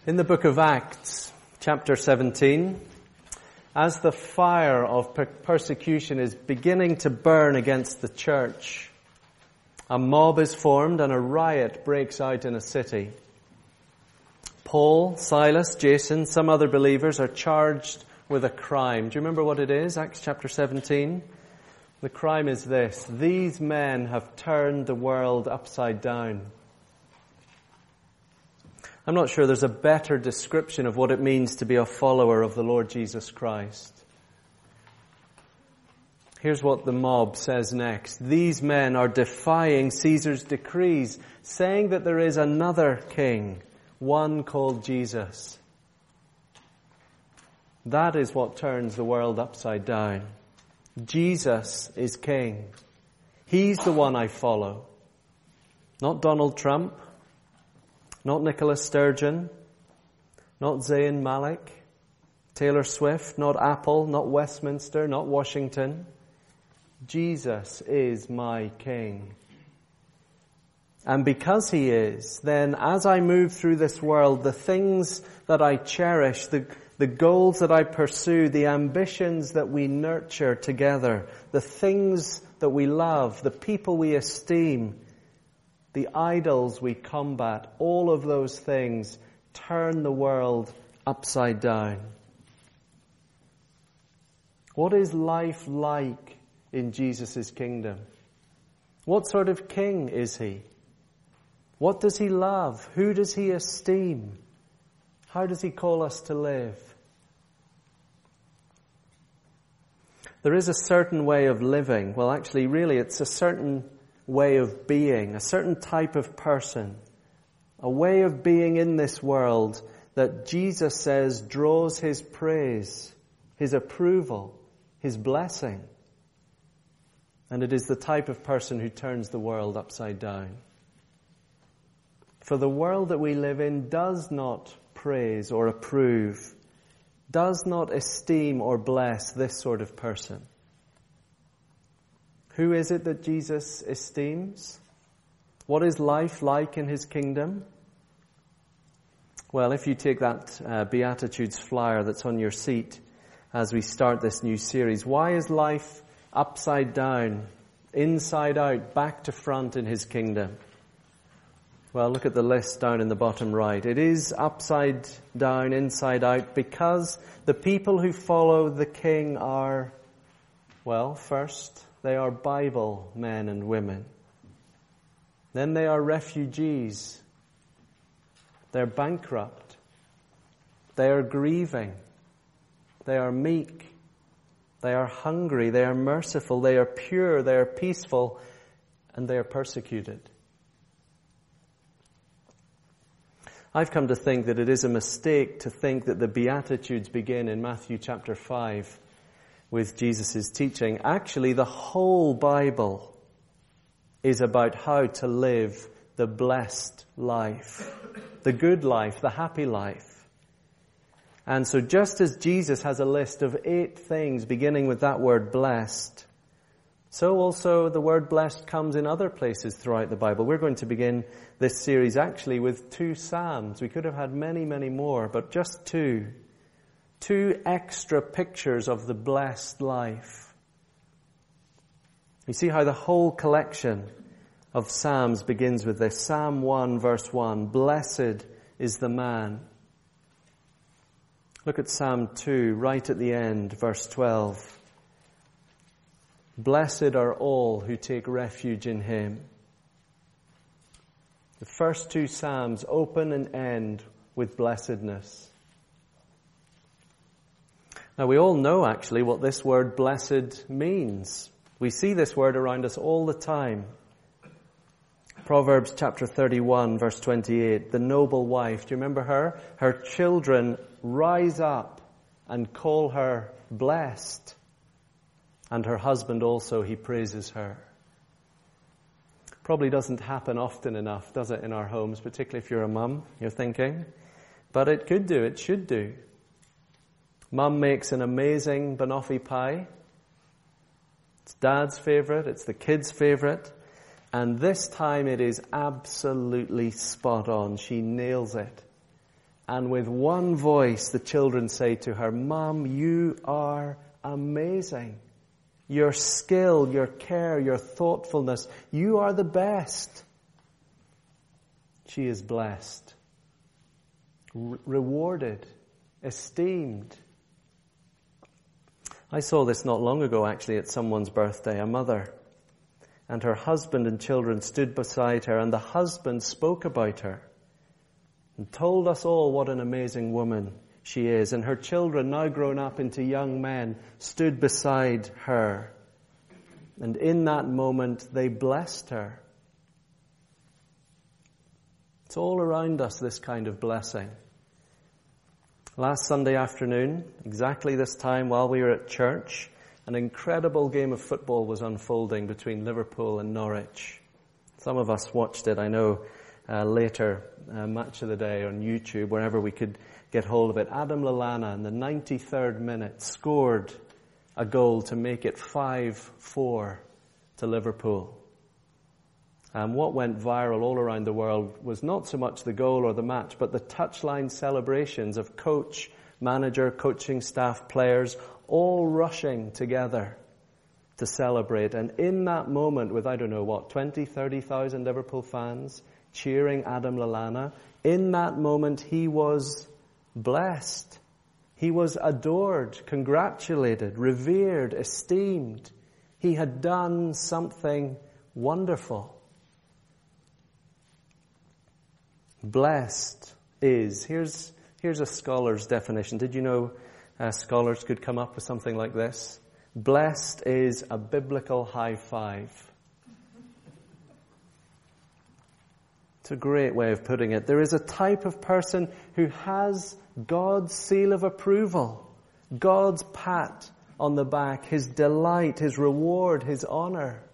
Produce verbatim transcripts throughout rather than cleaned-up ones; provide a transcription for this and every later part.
In the book of Acts, chapter seventeen, as the fire of per- persecution is beginning to burn against the church, a mob is formed and a riot breaks out in a city. Paul, Silas, Jason, some other believers are charged with a crime. Do you remember what it is? Acts chapter seventeen. The crime is this: these men have turned the world upside down. I'm not sure there's a better description of what it means to be a follower of the Lord Jesus Christ. Here's what the mob says next. These men are defying Caesar's decrees, saying that there is another king, one called Jesus. That is what turns the world upside down. Jesus is king. He's the one I follow. Not Donald Trump. Not Nicola Sturgeon, not Zayn Malik, Taylor Swift, not Apple, not Westminster, not Washington. Jesus is my King. And because He is, then as I move through this world, the things that I cherish, the, the goals that I pursue, the ambitions that we nurture together, the things that we love, the people we esteem, the idols we combat, all of those things turn the world upside down. What is life like in Jesus' kingdom? What sort of king is He? What does He love? Who does He esteem? How does He call us to live? There is a certain way of living. Well, actually, really, it's a certain way of being, a certain type of person, a way of being in this world that Jesus says draws His praise, His approval, His blessing. And it is the type of person who turns the world upside down. For the world that we live in does not praise or approve, does not esteem or bless this sort of person. Who is it that Jesus esteems? What is life like in His kingdom? Well, if you take that uh, Beatitudes flyer that's on your seat as we start this new series, why is life upside down, inside out, back to front in His kingdom? Well, look at the list down in the bottom right. It is upside down, inside out, because the people who follow the King are, well, first, they are Bible men and women. Then they are refugees. They're bankrupt. They are grieving. They are meek. They are hungry. They are merciful. They are pure. They are peaceful. And they are persecuted. I've come to think that it is a mistake to think that the Beatitudes begin in Matthew chapter five. With Jesus' teaching. Actually, the whole Bible is about how to live the blessed life, the good life, the happy life. And so just as Jesus has a list of eight things beginning with that word blessed, so also the word blessed comes in other places throughout the Bible. We're going to begin this series actually with two Psalms. We could have had many, many more, but just two. Two extra pictures of the blessed life. You see how the whole collection of Psalms begins with this. Psalm one verse one, blessed is the man. Look at Psalm two, right at the end, verse twelve. Blessed are all who take refuge in Him. The first two Psalms open and end with blessedness. Now, we all know, actually, what this word blessed means. We see this word around us all the time. Proverbs chapter thirty-one, verse twenty-eight, the noble wife, do you remember her? Her children rise up and call her blessed. And her husband also, he praises her. Probably doesn't happen often enough, does it, in our homes, particularly if you're a mum, you're thinking. But it could do, it should do. Mum makes an amazing banoffee pie. It's Dad's favorite. It's the kids' favorite. And this time it is absolutely spot on. She nails it. And with one voice, the children say to her, "Mom, you are amazing. Your skill, your care, your thoughtfulness, you are the best." She is blessed, re- rewarded, esteemed. I saw this not long ago, actually, at someone's birthday, a mother. And her husband and children stood beside her, and the husband spoke about her and told us all what an amazing woman she is. And her children, now grown up into young men, stood beside her. And in that moment, they blessed her. It's all around us, this kind of blessing. Last Sunday afternoon, exactly this time while we were at church, an incredible game of football was unfolding between Liverpool and Norwich. Some of us watched it, I know, uh, later, uh, Match of the Day on YouTube, wherever we could get hold of it. Adam Lallana in the ninety-third minute scored a goal to make it five four to Liverpool. And what went viral all around the world was not so much the goal or the match, but the touchline celebrations of coach, manager, coaching staff, players, all rushing together to celebrate. And in that moment, with, I don't know what, twenty, thirty thousand Liverpool fans cheering Adam Lallana, in that moment he was blessed. He was adored, congratulated, revered, esteemed. He had done something wonderful. Blessed is, here's here's a scholar's definition. Did you know uh, scholars could come up with something like this? Blessed is a biblical high five. It's a great way of putting it. There is a type of person who has God's seal of approval, God's pat on the back, His delight, His reward, His honor.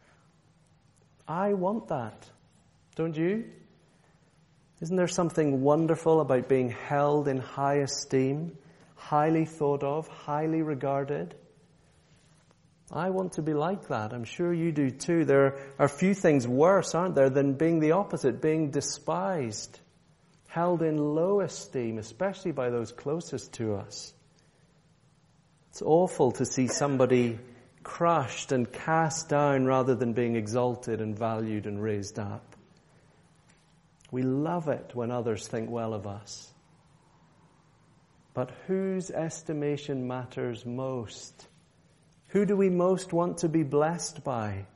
I want that. Don't you? Isn't there something wonderful about being held in high esteem, highly thought of, highly regarded? I want to be like that. I'm sure you do too. There are few things worse, aren't there, than being the opposite, being despised, held in low esteem, especially by those closest to us. It's awful to see somebody crushed and cast down rather than being exalted and valued and raised up. We love it when others think well of us. But whose estimation matters most? Who do we most want to be blessed by?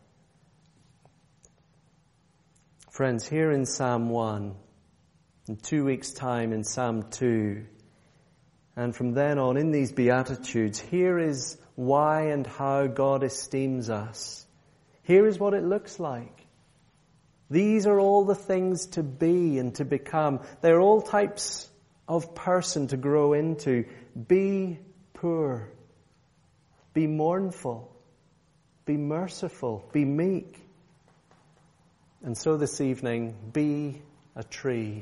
Friends, here in Psalm one, in two weeks' time in Psalm two, and from then on in these Beatitudes, here is why and how God esteems us. Here is what it looks like. These are all the things to be and to become. They're all types of person to grow into. Be poor. Be mournful. Be merciful. Be meek. And so this evening, be a tree.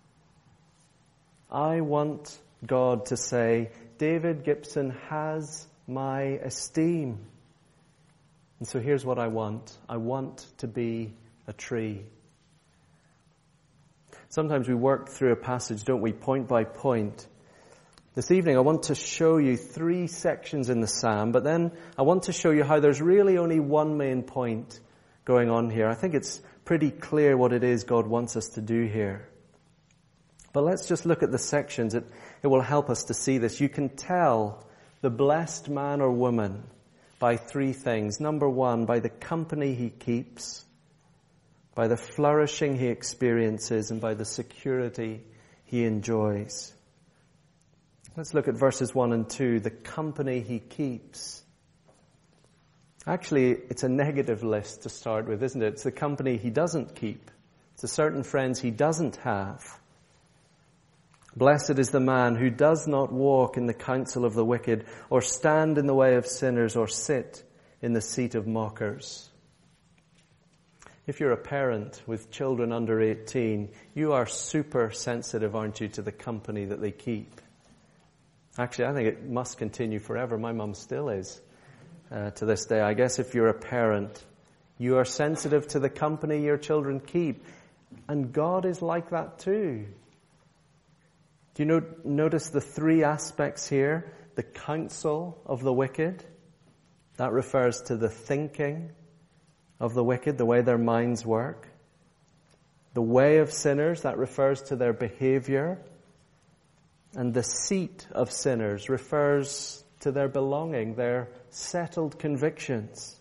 I want God to say, David Gibson has my esteem. And so here's what I want. I want to be a tree. Sometimes we work through a passage, don't we, point by point. This evening I want to show you three sections in the psalm, but then I want to show you how there's really only one main point going on here. I think it's pretty clear what it is God wants us to do here. But let's just look at the sections. It, it will help us to see this. You can tell the blessed man or woman by three things. Number one, by the company he keeps, by the flourishing he experiences, and by the security he enjoys. Let's look at verses one and two, the company he keeps. Actually, it's a negative list to start with, isn't it? It's the company he doesn't keep. It's the certain friends he doesn't have. Blessed is the man who does not walk in the counsel of the wicked, or stand in the way of sinners, or sit in the seat of mockers. If you're a parent with children under eighteen, you are super sensitive, aren't you, to the company that they keep. Actually, I think it must continue forever. My mum still is uh, to this day. I guess if you're a parent, you are sensitive to the company your children keep. And God is like that too. Do you know, notice the three aspects here? The counsel of the wicked, that refers to the thinking of the wicked, the way their minds work. The way of sinners, that refers to their behavior. And the seat of sinners refers to their belonging, their settled convictions.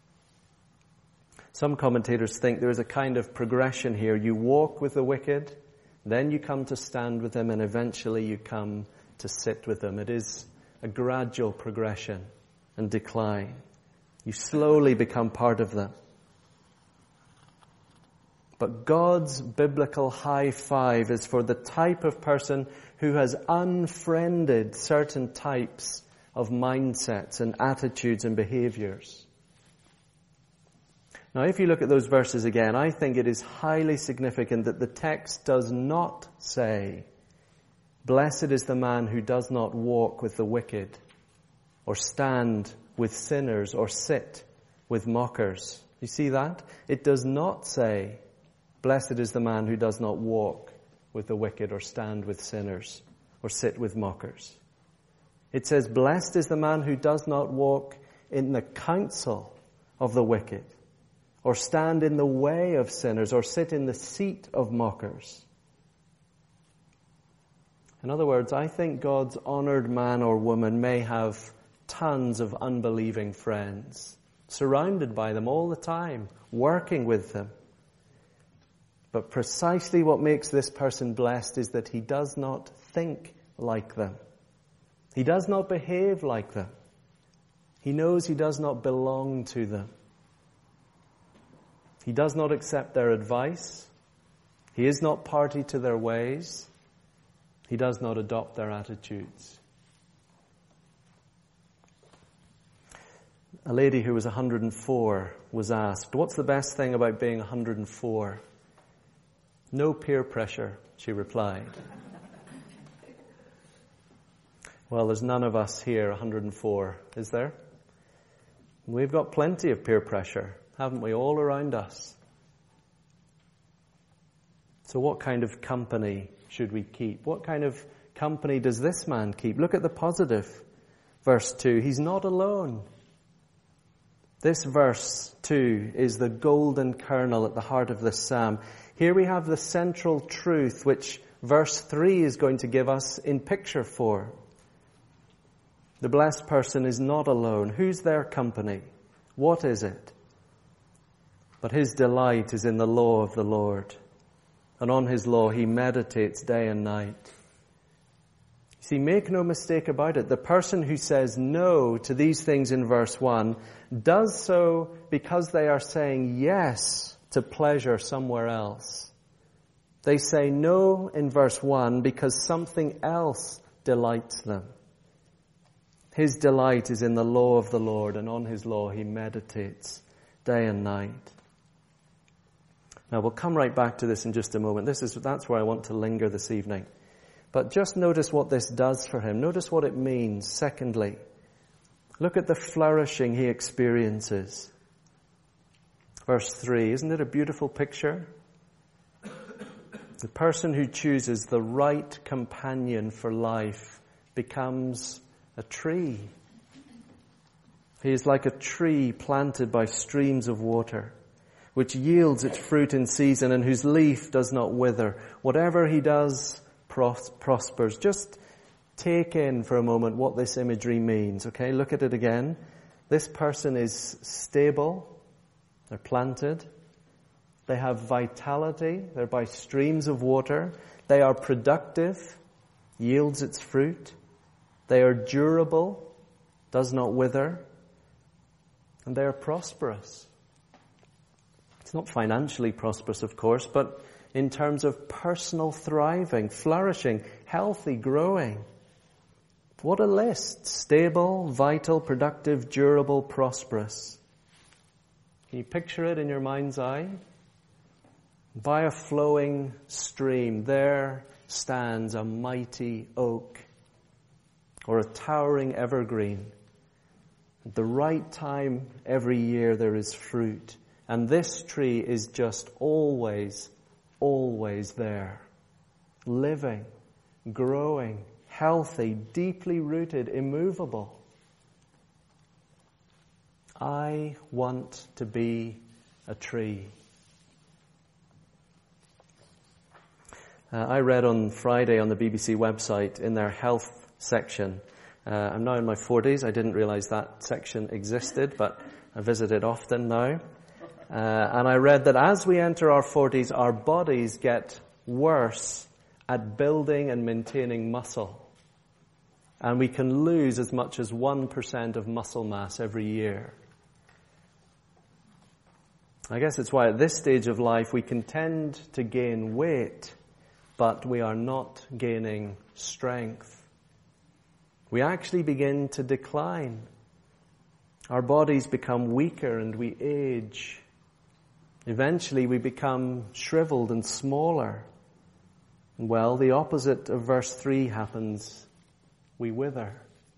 Some commentators think there is a kind of progression here. You walk with the wicked, then you come to stand with them, and eventually you come to sit with them. It is a gradual progression and decline. You slowly become part of them. But God's biblical high five is for the type of person who has unfriended certain types of mindsets and attitudes and behaviors. Now, if you look at those verses again, I think it is highly significant that the text does not say, "Blessed is the man who does not walk with the wicked, or stand with sinners, or sit with mockers." You see that? It does not say, "Blessed is the man who does not walk with the wicked, or stand with sinners, or sit with mockers." It says, "Blessed is the man who does not walk in the counsel of the wicked, or stand in the way of sinners, or sit in the seat of mockers." In other words, I think God's honored man or woman may have tons of unbelieving friends, surrounded by them all the time, working with them. But precisely what makes this person blessed is that he does not think like them. He does not behave like them. He knows he does not belong to them. He does not accept their advice. He is not party to their ways. He does not adopt their attitudes. A lady who was one hundred four was asked, "What's the best thing about being one hundred four? "No peer pressure," she replied. Well, there's none of us here one hundred four, is there? We've got plenty of peer pressure, haven't we, all around us? So what kind of company should we keep? What kind of company does this man keep? Look at the positive. Verse two, he's not alone. This verse two is the golden kernel at the heart of this psalm. Here we have the central truth which verse three is going to give us in picture form. The blessed person is not alone. Who's their company? What is it? But his delight is in the law of the Lord, and on his law he meditates day and night. See, make no mistake about it. The person who says no to these things in verse one does so because they are saying yes to pleasure somewhere else. They say no in verse one because something else delights them. His delight is in the law of the Lord, and on his law he meditates day and night. Now we'll come right back to this in just a moment. This is, that's where I want to linger this evening. But just notice what this does for him. Notice what it means. Secondly, look at the flourishing he experiences. Verse three, isn't it a beautiful picture? The person who chooses the right companion for life becomes a tree. He is like a tree planted by streams of water, which yields its fruit in season and whose leaf does not wither. Whatever he does pros- prospers. Just take in for a moment what this imagery means, okay? Look at it again. This person is stable. They're planted. They have vitality. They're by streams of water. They are productive. Yields its fruit. They are durable, does not wither, and they are prosperous. It's not financially prosperous, of course, but in terms of personal thriving, flourishing, healthy, growing. What a list. Stable, vital, productive, durable, prosperous. Can you picture it in your mind's eye? By a flowing stream, there stands a mighty oak, or a towering evergreen. At the right time every year there is fruit. And this tree is just always, always there. Living, growing, healthy, deeply rooted, immovable. I want to be a tree. Uh, I read on Friday on the B B C website in their health section. Uh, I'm now in my forties. I didn't realize that section existed, but I visit it often now. Uh, and I read that as we enter our forties, our bodies get worse at building and maintaining muscle. And we can lose as much as one percent of muscle mass every year. I guess it's why at this stage of life we can tend to gain weight, but we are not gaining strength. We actually begin to decline. Our bodies become weaker and we age. Eventually we become shriveled and smaller. Well, the opposite of verse three happens. We wither.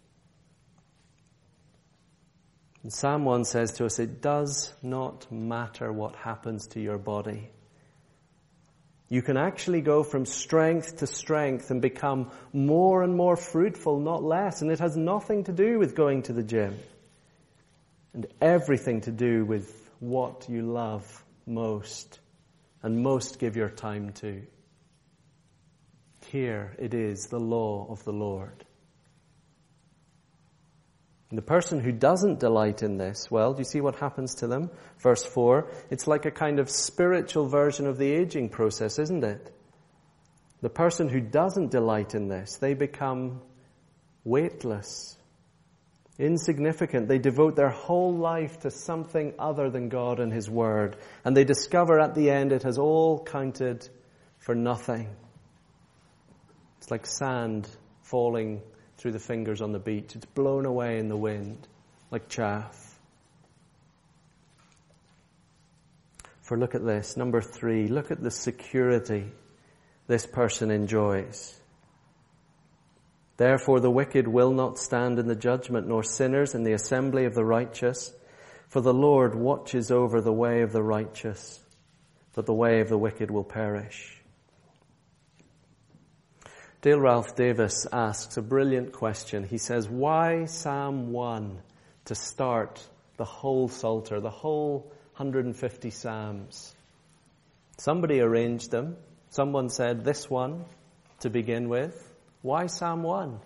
And Psalm one says to us, it does not matter what happens to your body. You can actually go from strength to strength and become more and more fruitful, not less. And it has nothing to do with going to the gym. And everything to do with what you love most and most give your time to. Here it is, the law of the Lord. And the person who doesn't delight in this, well, do you see what happens to them? Verse four, it's like a kind of spiritual version of the aging process, isn't it? The person who doesn't delight in this, they become weightless, insignificant. They devote their whole life to something other than God and His Word. And they discover at the end it has all counted for nothing. It's like sand falling through the fingers on the beach. It's blown away in the wind like chaff. For look at this, number three, look at the security this person enjoys. Therefore the wicked will not stand in the judgment, nor sinners in the assembly of the righteous. For the Lord watches over the way of the righteous, but the way of the wicked will perish. Dale Ralph Davis asks a brilliant question. He says, why Psalm one to start the whole Psalter, the whole one hundred fifty Psalms? Somebody arranged them. Someone said this one to begin with. Why Psalm one?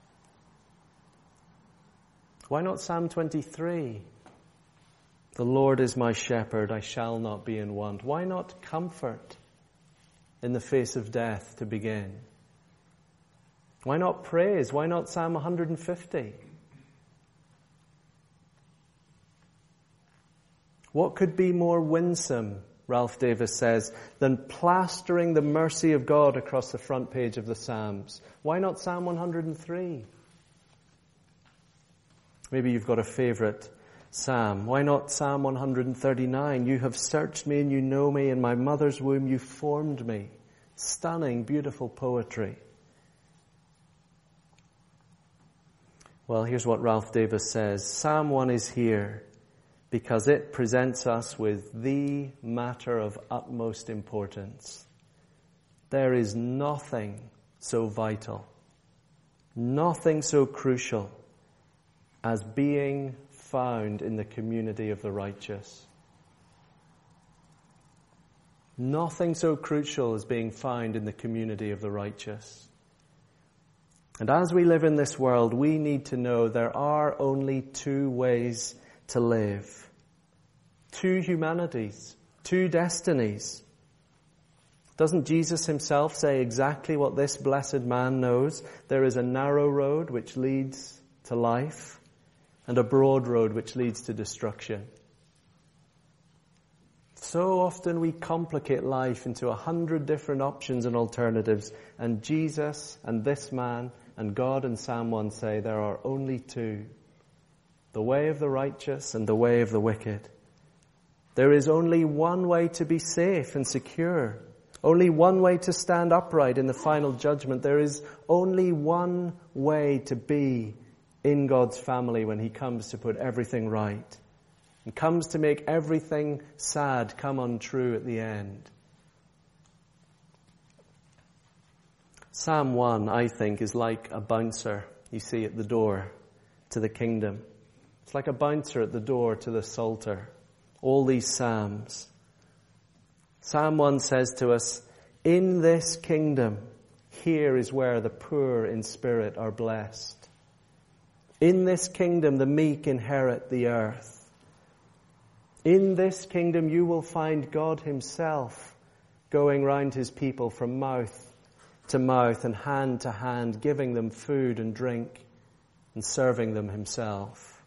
Why not Psalm twenty-three? The Lord is my shepherd, I shall not be in want. Why not comfort in the face of death to begin? Why not praise? Why not Psalm one hundred fifty? What could be more winsome, Ralph Davis says, than plastering the mercy of God across the front page of the Psalms? Why not Psalm one hundred three? Maybe you've got a favorite psalm. Why not Psalm one hundred thirty-nine? You have searched me and you know me. In my mother's womb you formed me. Stunning, beautiful poetry. Well, here's what Ralph Davis says. Psalm one is here because it presents us with the matter of utmost importance. There is nothing so vital, nothing so crucial as being found in the community of the righteous. Nothing so crucial as being found in the community of the righteous. And as we live in this world, we need to know there are only two ways to live. Two humanities, two destinies. Doesn't Jesus himself say exactly what this blessed man knows? There is a narrow road which leads to life and a broad road which leads to destruction. So often we complicate life into a hundred different options and alternatives, and Jesus and this man and God in Psalm one say there are only two. The way of the righteous and the way of the wicked. There is only one way to be safe and secure. Only one way to stand upright in the final judgment. There is only one way to be in God's family when He comes to put everything right. And comes to make everything sad come untrue at the end. Psalm one, I think, is like a bouncer you see at the door to the kingdom. It's like a bouncer at the door to the Psalter. All these psalms. Psalm one says to us, in this kingdom, here is where the poor in spirit are blessed. In this kingdom, the meek inherit the earth. In this kingdom, you will find God himself going round his people from mouth to mouth and hand to hand, giving them food and drink and serving them himself.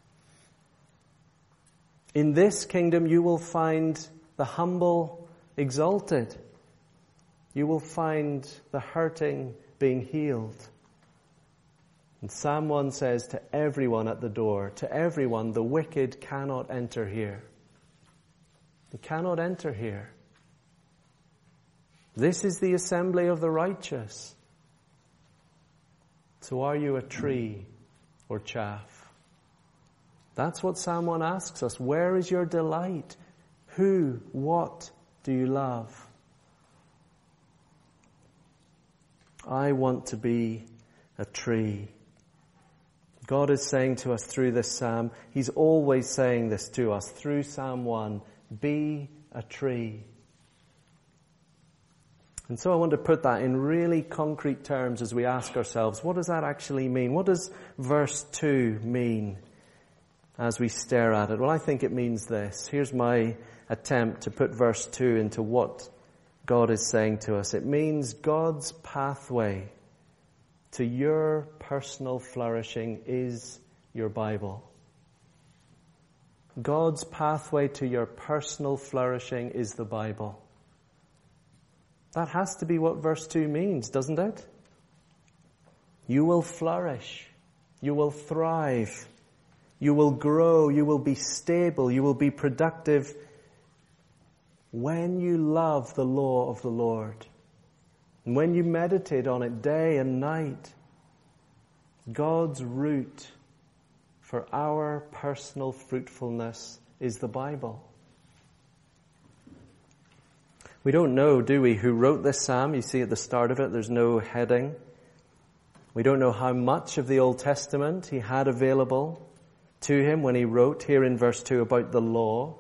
In this kingdom, you will find the humble exalted. You will find the hurting being healed. And Psalm one says to everyone at the door, to everyone, the wicked cannot enter here. They cannot enter here. This is the assembly of the righteous. So are you a tree or chaff? That's what Psalm one asks us. Where is your delight? Who, what do you love? I want to be a tree. God is saying to us through this psalm, he's always saying this to us through Psalm one, be a tree. And so I want to put that in really concrete terms as we ask ourselves, what does that actually mean? What does verse two mean as we stare at it? Well, I think it means this. Here's my attempt to put verse two into what God is saying to us. It means God's pathway to your personal flourishing is your Bible. God's pathway to your personal flourishing is the Bible. That has to be what verse two means, doesn't it? You will flourish. You will thrive. You will grow. You will be stable. You will be productive when you love the law of the Lord. And when you meditate on it day and night. God's route for our personal fruitfulness is the Bible. We don't know, do we, who wrote this psalm? You see at the start of it, there's no heading. We don't know how much of the Old Testament he had available to him when he wrote here in verse two about the law.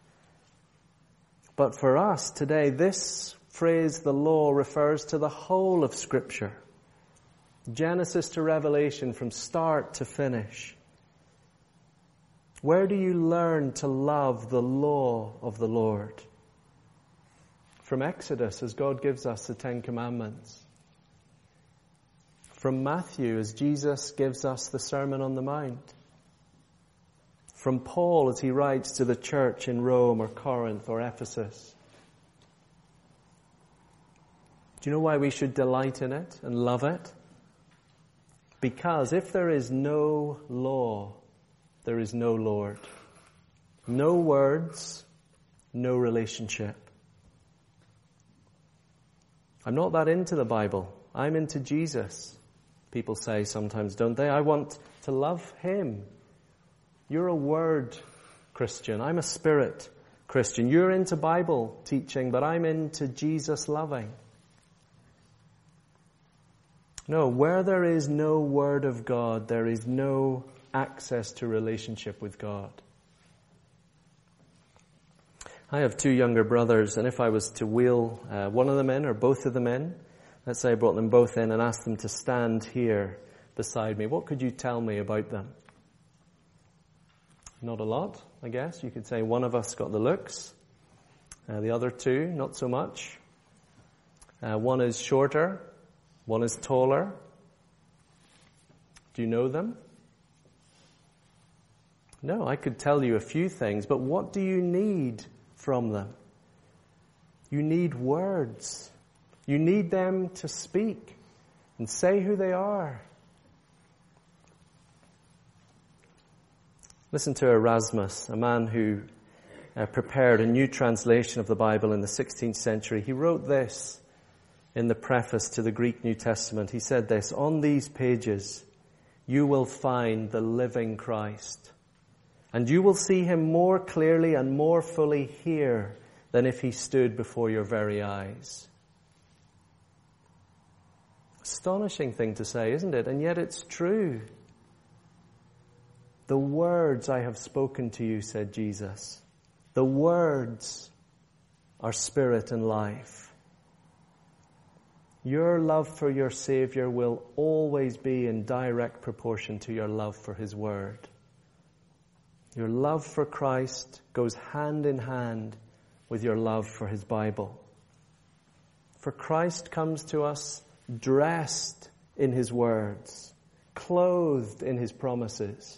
But for us today, this phrase, the law, refers to the whole of Scripture. Genesis to Revelation, from start to finish. Where do you learn to love the law of the Lord? From Exodus, as God gives us the Ten Commandments. From Matthew, as Jesus gives us the Sermon on the Mount. From Paul, as he writes to the church in Rome or Corinth or Ephesus. Do you know why we should delight in it and love it? Because if there is no law, there is no Lord. No words, no relationship. I'm not that into the Bible. I'm into Jesus. People say sometimes, don't they? I want to love him. You're a word Christian. I'm a spirit Christian. You're into Bible teaching, but I'm into Jesus loving. No, where there is no word of God, there is no access to relationship with God. I have two younger brothers, and if I was to wheel uh, one of them in or both of them in, let's say I brought them both in and asked them to stand here beside me, what could you tell me about them? Not a lot, I guess. You could say one of us got the looks, uh, the other two, not so much. Uh, one is shorter, one is taller. Do you know them? No, I could tell you a few things, but what do you need from them? You need words. You need them to speak and say who they are. Listen to Erasmus, a man who uh, prepared a new translation of the Bible in the sixteenth century. He wrote this in the preface to the Greek New Testament. He said this, on these pages you will find the living Christ, and you will see him more clearly and more fully here than if he stood before your very eyes. Astonishing thing to say, isn't it? And yet it's true. The words I have spoken to you, said Jesus. The words are spirit and life. Your love for your Savior will always be in direct proportion to your love for His Word. Your love for Christ goes hand in hand with your love for His Bible. For Christ comes to us dressed in His words, clothed in His promises.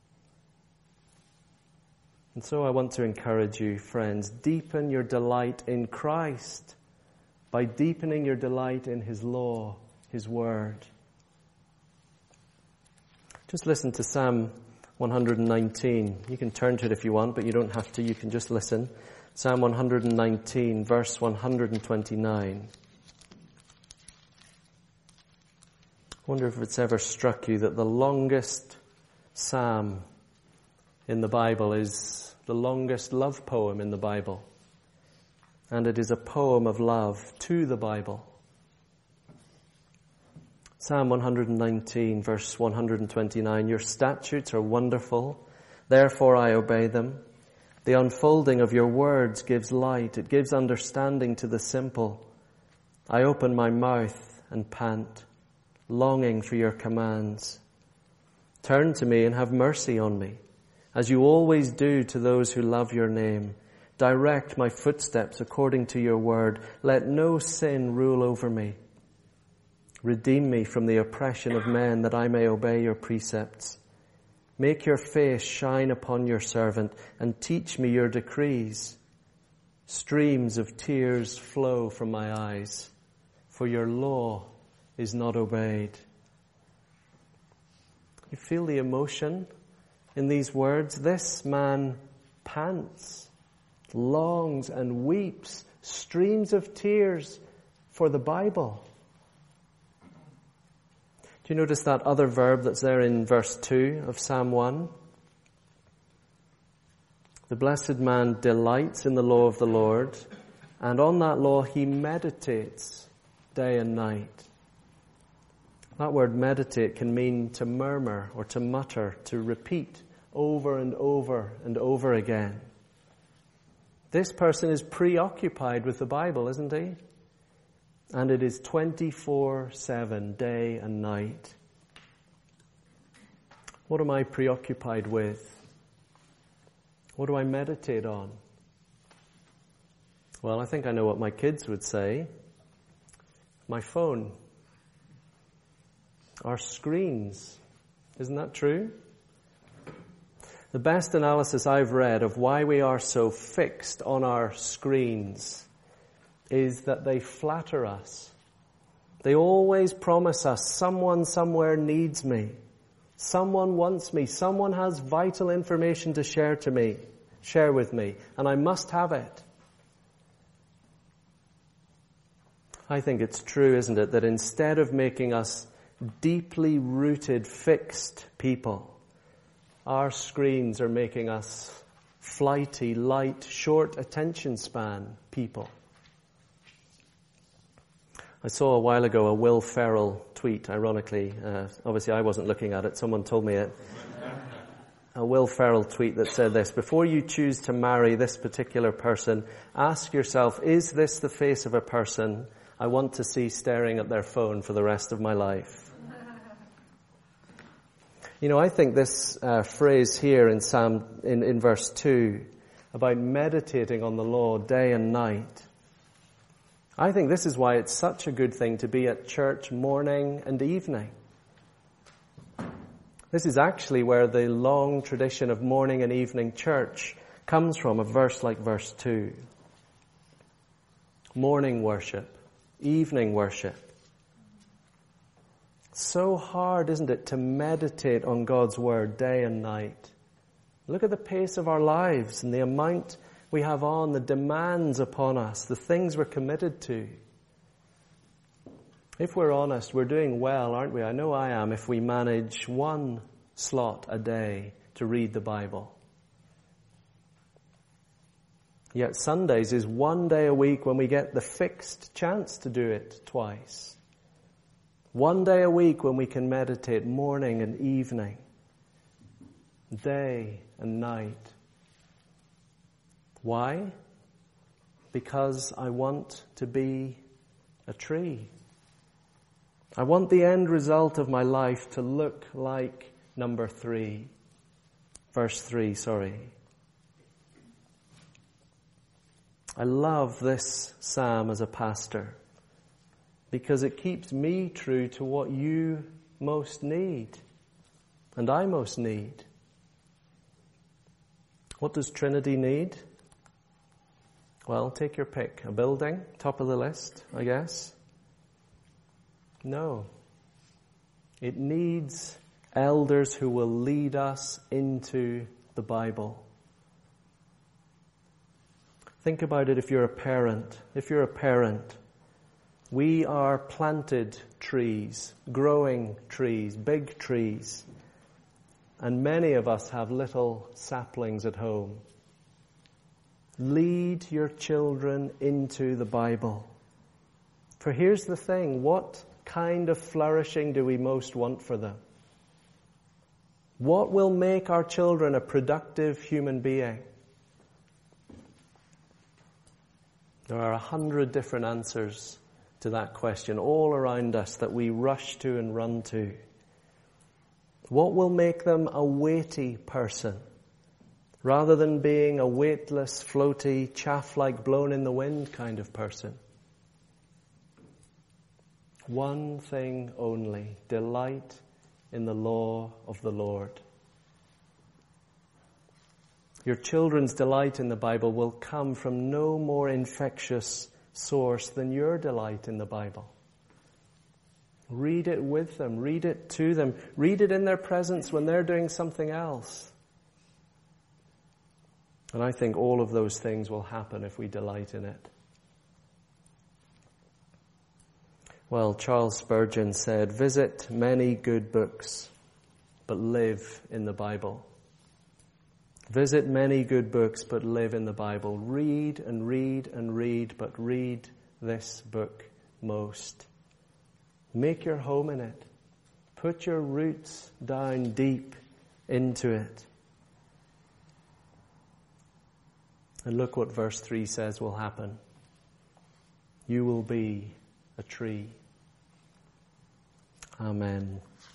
And so I want to encourage you, friends, deepen your delight in Christ by deepening your delight in His law, His word. Just listen to Psalm one hundred nineteen. You can turn to it if you want, but you don't have to. You can just listen. Psalm one hundred nineteen, verse one hundred twenty-nine. I wonder if it's ever struck you that the longest psalm in the Bible is the longest love poem in the Bible. And it is a poem of love to the Bible. Psalm one hundred nineteen, verse one hundred twenty-nine. Your statutes are wonderful, therefore I obey them. The unfolding of your words gives light. It gives understanding to the simple. I open my mouth and pant, longing for your commands. Turn to me and have mercy on me, as you always do to those who love your name. Direct my footsteps according to your word. Let no sin rule over me. Redeem me from the oppression of men, that I may obey your precepts. Make your face shine upon your servant, and teach me your decrees. Streams of tears flow from my eyes, for your law is not obeyed. You feel the emotion in these words? This man pants, longs and weeps, streams of tears for the Bible. Do you notice that other verb that's there in verse two of Psalm one? The blessed man delights in the law of the Lord, and on that law he meditates day and night. That word meditate can mean to murmur or to mutter, to repeat over and over and over again. This person is preoccupied with the Bible, isn't he? And it is twenty-four seven, day and night. What am I preoccupied with? What do I meditate on? Well, I think I know what my kids would say. My phone. Our screens. Isn't that true? The best analysis I've read of why we are so fixed on our screens is that they flatter us. They always promise us, someone somewhere needs me. Someone wants me. Someone has vital information to share to me, share with me, and I must have it. I think it's true, isn't it, that instead of making us deeply rooted, fixed people, our screens are making us flighty, light, short attention span people. I saw a while ago a Will Ferrell tweet, ironically. Uh, obviously I wasn't looking at it, someone told me it. A Will Ferrell tweet that said this: before you choose to marry this particular person, ask yourself, is this the face of a person I want to see staring at their phone for the rest of my life? You know, I think this uh, phrase here in Psalm, in, in verse two, about meditating on the law day and night, I think this is why it's such a good thing to be at church morning and evening. This is actually where the long tradition of morning and evening church comes from, a verse like verse two. Morning worship, evening worship. So hard, isn't it, to meditate on God's word day and night. Look at the pace of our lives and the amount we have on, the demands upon us, the things we're committed to. If we're honest, we're doing well, aren't we? I know I am, if we manage one slot a day to read the Bible. Yet Sundays is one day a week when we get the fixed chance to do it twice. One day a week when we can meditate morning and evening, day and night. Why? Because I want to be a tree. I want the end result of my life to look like number three. Verse three, sorry. I love this psalm as a pastor because it keeps me true to what you most need and I most need. What does Trinity need? Well, take your pick. A building, top of the list, I guess. No. It needs elders who will lead us into the Bible. Think about it if you're a parent. If you're a parent, we are planted trees, growing trees, big trees. And many of us have little saplings at home. Lead your children into the Bible. For here's the thing, what kind of flourishing do we most want for them? What will make our children a productive human being? There are a hundred different answers to that question all around us that we rush to and run to. What will make them a weighty person rather than being a weightless, floaty, chaff-like blown in the wind kind of person? One thing only, delight in the law of the Lord. Your children's delight in the Bible will come from no more infectious source than your delight in the Bible. Read it with them, read it to them, read it in their presence when they're doing something else. And I think all of those things will happen if we delight in it. Well, Charles Spurgeon said, visit many good books, but live in the Bible. Visit many good books, but live in the Bible. Read and read and read, but read this book most. Make your home in it. Put your roots down deep into it. And look what verse three says will happen. You will be a tree. Amen.